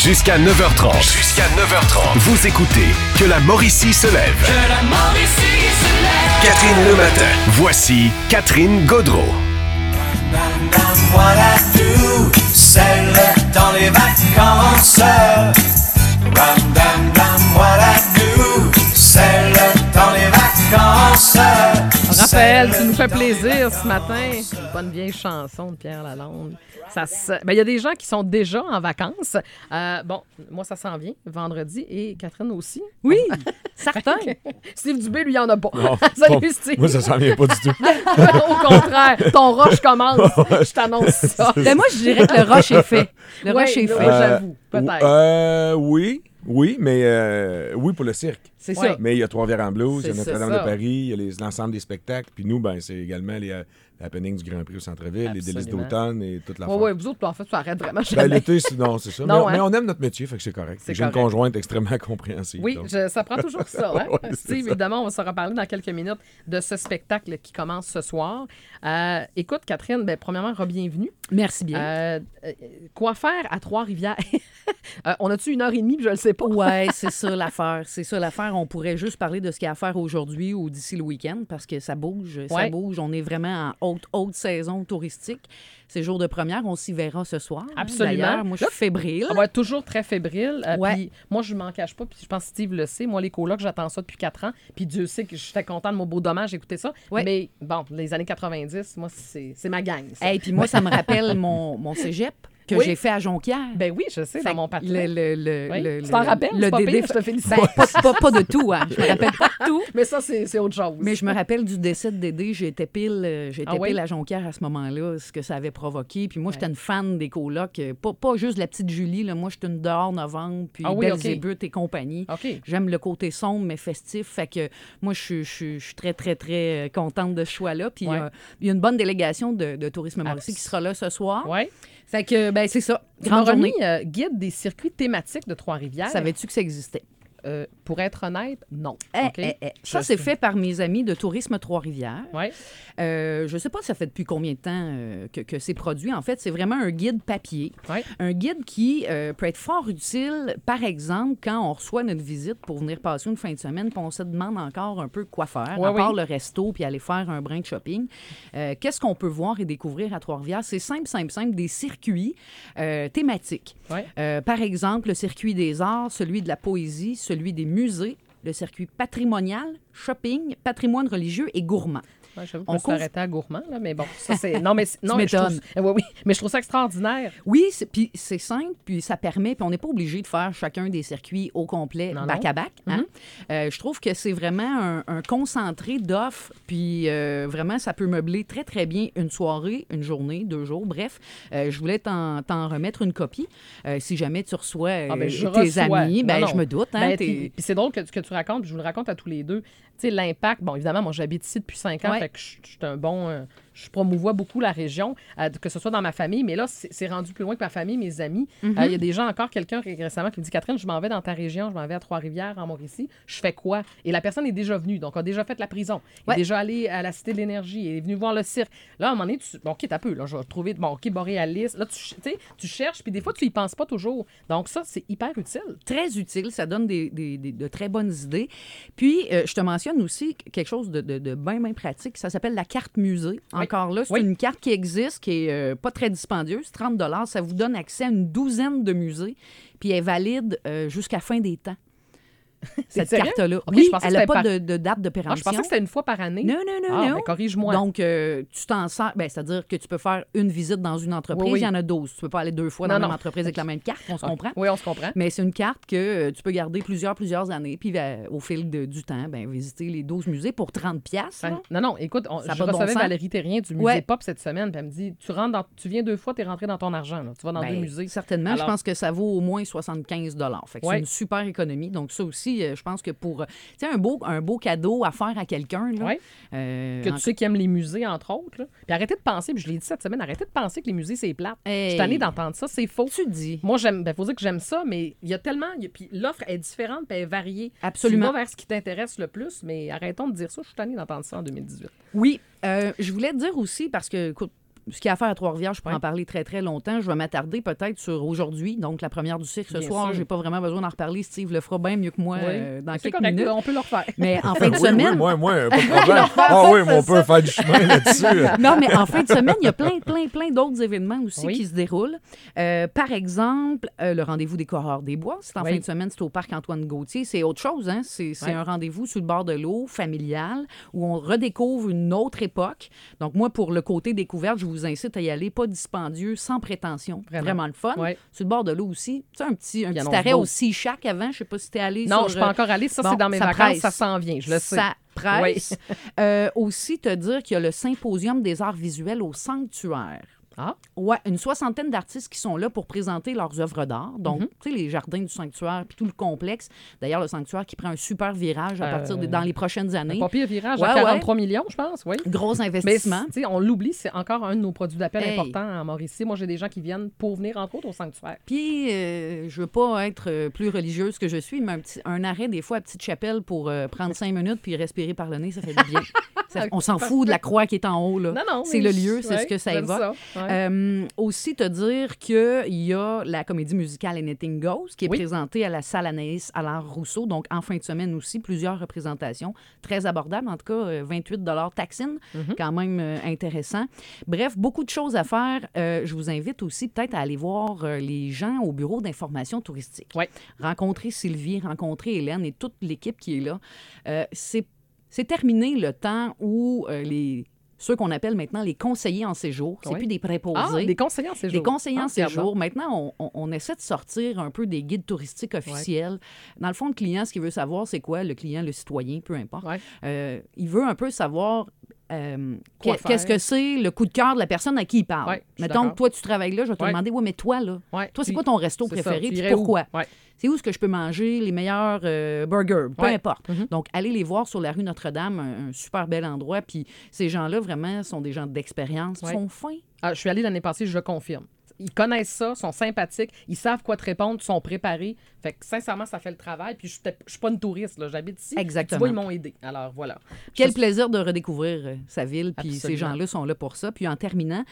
Jusqu'à 9h30. Vous écoutez Que la Mauricie se lève. Que la Mauricie se lève. Catherine le matin. Voici Catherine Gaudreau. What I do, c'est le temps des vacances. Ram, dam, dam, what I do, c'est le temps des vacances. Raphaël, tu nous fais plaisir ce matin. Une bonne vieille chanson de Pierre Lalonde. Il y a des gens qui sont déjà en vacances. Moi, ça s'en vient vendredi et Catherine aussi. Oui, certain. Steve Dubé, lui, il n'y en a pas. Non, Salut, Steve. Moi, ça s'en vient pas du tout. Au contraire, ton rush commence. Je t'annonce ça. Ben moi, je dirais que le rush est fait. Le rush est fait. J'avoue, peut-être. Oui, mais oui pour le cirque. C'est ça. Mais il y a Trois-Rivières-en-Blues, il y a C'est Notre-Dame ça. de Paris, il y a l'ensemble des spectacles. Puis nous, ben, c'est également les happenings du Grand Prix au Centre-Ville, les délices Absolument. d'automne et toute la Oui, vous autres, en fait, tu arrêtes vraiment Ben, jamais. l'été, non, c'est ça. Non, mais hein? on aime notre métier, fait que c'est correct. C'est J'ai une correct. conjointe extrêmement compréhensive. Oui, donc. ça prend toujours ça. Hein? Ouais, c'est Steve, ça. évidemment, on va se reparler dans quelques minutes de ce spectacle qui commence ce soir. Écoute, Catherine, premièrement, re-bienvenue. Merci bien. Quoi faire à Trois-Rivières? On a-tu 1h30, je ne le sais pas. Ouais, c'est ça l'affaire. C'est ça l'affaire. On pourrait juste parler de ce qu'il y a à faire aujourd'hui ou d'ici le week-end parce que ça bouge, ça Ouais. bouge. On est vraiment en haute saison touristique. C'est jour de première. On s'y verra ce soir. hein, Absolument. d'ailleurs. Moi, je suis fébrile. On va être toujours très fébrile. Ouais. Puis moi, je ne m'en cache pas. Puis je pense que Steve le sait. Moi, les colocs, j'attends ça depuis 4 ans. Puis Dieu sait que j'étais content de mon beau dommage écouter ça. Ouais. Mais bon, les années 90, moi, c'est ma gang. Ça. Et puis moi, ça me rappelle mon cégep que Oui. j'ai fait à Jonquière. Ben oui, je sais, Fait dans mon que patron. Oui. Tu t'en rappelles? C'est pas pire, je te félicite. Pas de tout, hein. Je me rappelle pas de tout. Mais ça, c'est autre chose. Mais je me rappelle du décès de Dédé. J'étais pile Ah oui? à Jonquière à ce moment-là, ce que ça avait provoqué. Puis moi, j'étais une fan des colocs. Pas juste la petite Julie. Là. Moi, j'étais une dehors novembre, puis Ah oui, Belzébuth et compagnie. OK. J'aime le côté sombre, mais festif. Fait que moi, je suis très, très, très contente de ce choix-là. Puis Ouais. il y a une bonne délégation de Tourisme Mauricie qui sera là ce soir. Oui. Fait que, ben c'est ça. Tu m'as Grande journée. remis guide des circuits thématiques de Trois-Rivières. Savais-tu que ça existait? Pour être honnête, non. OK? Ça, c'est fait par mes amis de Tourisme Trois-Rivières. Oui. Je ne sais pas ça fait depuis combien de temps que c'est produit. En fait, c'est vraiment un guide papier. Ouais. Un guide qui peut être fort utile, par exemple, quand on reçoit notre visite pour venir passer une fin de semaine puis on se demande encore un peu quoi faire, Ouais, à part oui. le resto puis aller faire un brin de shopping. Qu'est-ce qu'on peut voir et découvrir à Trois-Rivières? C'est simple, des circuits thématiques. Ouais. Par exemple, le circuit des arts, celui de la poésie, celui des musées, le circuit patrimonial, shopping, patrimoine religieux et gourmand. Ouais, j'avoue On qu'on s'est couvre- arrêté à gourmand, là, mais bon, ça c'est... Non, mais... Non, Tu mais je trouve... m'étonnes. Oui, mais je trouve ça extraordinaire. Oui, puis c'est simple, puis ça permet, puis on n'est pas obligé de faire chacun des circuits au complet, Non, back non. à back. Hein? Je trouve que c'est vraiment un concentré d'offres, puis vraiment, ça peut meubler très, très bien une soirée, une journée, 2 jours, bref. Je voulais t'en remettre une copie. Si jamais tu reçois Je tes reçois. amis, Non, non. je me doute. Hein, Ben, t'es- puis c'est drôle que tu racontes, puis je vous le raconte à tous les deux. Tu sais, l'impact, bon, évidemment, moi, j'habite ici depuis 5 ans, Ouais. fait que je suis un bon... je promouvois beaucoup la région, que ce soit dans ma famille, mais là, c'est rendu plus loin que ma famille, mes amis. Il y a des gens, encore quelqu'un récemment qui me dit « Catherine, je m'en vais dans ta région, je m'en vais à Trois-Rivières, en Mauricie. Je fais quoi? » Et la personne est déjà venue, donc a déjà fait la prison. Elle Ouais. est déjà allée à la Cité de l'Énergie, elle est venue voir le cirque. Là, à un moment donné, bon, OK, t'as peu, là, je vais trouver, bon, OK, Boréalis. Là, tu sais, tu cherches, puis des fois, tu y penses pas toujours. Donc ça, c'est hyper utile. Très utile, ça donne de très bonnes idées. Puis, je te mentionne aussi quelque chose de bien, bien pratique. Ça s'appelle la carte musée. Oui. Encore là, c'est Oui. une carte qui existe, qui est pas très dispendieuse, 30 $. Ça vous donne accès à une douzaine de musées, puis elle est valide jusqu'à fin des temps. Cette sérieux? carte-là. Ok, Oui, je pensais que elle n'a c'était pas par- de date Ah, d'opération. je pensais que c'était une fois par année. Non. Ben, corrige-moi. Donc, tu t'en sers. C'est-à-dire que tu peux faire une visite dans une entreprise. Oui, oui. Il y en a 12. Tu peux pas aller 2 fois Non, dans la non. même entreprise avec la même carte. On se comprend? Oui, on se comprend. Mais c'est une carte que tu peux garder plusieurs années. Puis, au fil du temps, visiter les 12 musées pour 30 $. Ouais. Non, écoute, Ça a je pas de bon recevais sens. Valérie Terrien du musée Ouais. Pop cette semaine, puis elle me dit, tu viens 2 fois, tu es rentré dans ton argent. Là. Tu vas dans 2 musées. Certainement. Alors- Je pense que ça vaut au moins 75 $. Fait que Ouais. c'est une super économie. Donc, ça aussi, je pense que pour... Tu sais, un beau cadeau à faire à quelqu'un, là. Ouais. Que tu sais qui aime les musées, entre autres. Là. Puis arrêtez de penser, puis je l'ai dit cette semaine, arrêtez de penser que les musées, c'est plate. Hey. Je suis tannée d'entendre ça, c'est faux. Tu dis. Moi, faut dire que j'aime ça, mais il y a tellement... Puis l'offre est différente, puis elle est variée. Absolument. Tu vas vers ce qui t'intéresse le plus, mais arrêtons de dire ça. Je suis tannée d'entendre ça en 2018. Oui. Je voulais te dire aussi, parce que, écoute, ce qu'il y a à faire à Trois-Rivières, je peux en parler très, très longtemps. Je vais m'attarder peut-être sur aujourd'hui, donc la première du cycle ce Bien soir. sûr. J'ai pas vraiment besoin d'en reparler. Steve le fera bien mieux que moi dans C'est quelques correct, minutes. on peut le refaire. Mais en fin de Oui, semaine... moi, pas de problème. Ah oui, mais on peut faire du chemin là-dessus. Non, mais en fin de semaine, il y a plein d'autres événements aussi Oui. qui se déroulent. Par exemple, le rendez-vous des coureurs des bois. C'est en Oui. fin de semaine, c'est au parc Antoine-Gauthier. C'est autre chose, hein? C'est un rendez-vous sur le bord de l'eau, familial, où on redécouvre une autre époque. Donc, moi, pour le côté découverte, je vous incite à y aller, pas dispendieux, sans prétention. Vraiment le fun. Oui. Sur le bord de l'eau aussi. Tu sais, un petit annonce arrêt beau. au Sea Shack avant. Je sais pas si t'es allé Non, sur... je suis pas encore allée. Ça, bon, c'est dans mes ça vacances. presse. Ça s'en vient, je le sais. Ça presse. Aussi, te dire qu'il y a le Symposium des arts visuels au Sanctuaire. Ah, Ouais, une 60aine d'artistes qui sont là pour présenter leurs œuvres d'art. Donc, tu sais, les jardins du sanctuaire puis tout le complexe. D'ailleurs, le sanctuaire qui prend un super virage à partir dans les prochaines années. pas pire virage Ouais, à 43 millions, je pense, oui. Gros Mais investissement. tu sais, on l'oublie, c'est encore un de nos produits d'appel Hey. importants en Mauricie. Moi, j'ai des gens qui viennent pour venir, entre autres, au sanctuaire. Puis, je veux pas être plus religieuse que je suis, mais un arrêt, des fois, à Petite Chapelle pour prendre 5 minutes puis respirer par le nez, ça fait du bien. On s'en fout de la croix qui est en haut, là. Non, C'est mais le lieu, c'est ce que ça j'aime évoque. ça, ouais. Aussi, te dire qu'il y a la comédie musicale Anything Goes qui est Oui. présentée à la salle Anaïs Allard-Rousseau. Donc, en fin de semaine aussi, plusieurs représentations. Très abordables, en tout cas, 28 taxine, quand même intéressant. Bref, beaucoup de choses à faire. Je vous invite aussi peut-être à aller voir les gens au bureau d'information touristique. Oui. Rencontrer Sylvie, rencontrer Hélène et toute l'équipe qui est là. C'est terminé le temps où ceux qu'on appelle maintenant les conseillers en séjour, c'est Oui. plus des préposés. Ah, des conseillers en séjour. Des conseillers en regarde séjour. Maintenant, on essaie de sortir un peu des guides touristiques officiels. Dans le fond, le client, ce qu'il veut savoir, c'est quoi? Le client, le citoyen, peu importe. Ouais. Il veut un peu savoir Quoi qu'est-ce faire? que c'est le coup de cœur de la personne à qui il parle. Ouais, je suis Mettons d'accord. que toi, tu travailles là, je vais te Ouais. demander, oui, mais toi, là, Ouais. toi, c'est Puis, quoi ton resto c'est ça, préféré? tu Puis irais où? pourquoi? Ouais. C'est où est-ce que je peux manger les meilleurs burgers? Peu Ouais. importe. Donc, allez les voir sur la rue Notre-Dame, un super bel endroit. Puis ces gens-là, vraiment, sont des gens d'expérience. Ils Ouais. sont fins. Ah, je suis allée l'année passée, je confirme. Ils connaissent ça, sont sympathiques, ils savent quoi te répondre, sont préparés. Fait que sincèrement, ça fait le travail. Puis je suis pas une touriste, là. J'habite ici. Exactement. Tu vois, ils m'ont aidé. Alors voilà. Quel Je- plaisir de redécouvrir sa ville, puis ces Absolument. gens-là sont là pour ça. Puis en terminant,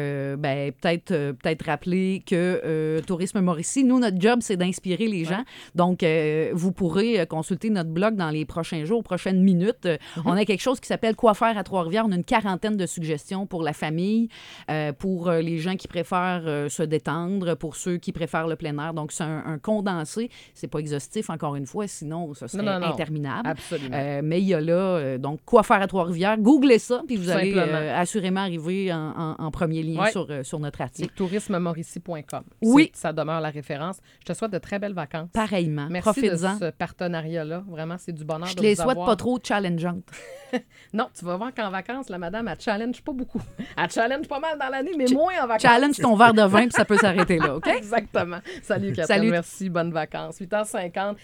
peut-être rappeler que Tourisme Mauricie, nous, notre job, c'est d'inspirer les gens. Donc, vous pourrez consulter notre blog dans les prochains jours, prochaines minutes. On a quelque chose qui s'appelle Quoi faire à Trois-Rivières. On a une quarantaine de suggestions pour la famille, pour les gens qui préfèrent se détendre, pour ceux qui préfèrent le plein air. Donc, c'est un condensé. C'est pas exhaustif, encore une fois, sinon, ça serait Non. interminable. Absolument. Mais il y a là, donc, Quoi faire à Trois-Rivières. Googlez ça, puis vous allez Simplement. assurément arriver en premier lien Ouais. sur notre article. tourismemauricie.com. Oui. Ça demeure la référence. Je te souhaite de très belles vacances. Pareillement. Merci de Profites-en. ce partenariat-là. Vraiment, c'est du bonheur Je de te les vous souhaite avoir. pas trop challengeantes. Non, tu vas voir qu'en vacances, la madame, elle challenge pas beaucoup. Elle challenge pas mal dans l'année, mais moins en vacances. Challenge ton verre de vin, puis ça peut s'arrêter là, OK? Exactement. Salut, Catherine. Salut. Merci. Bonnes vacances. 8h50.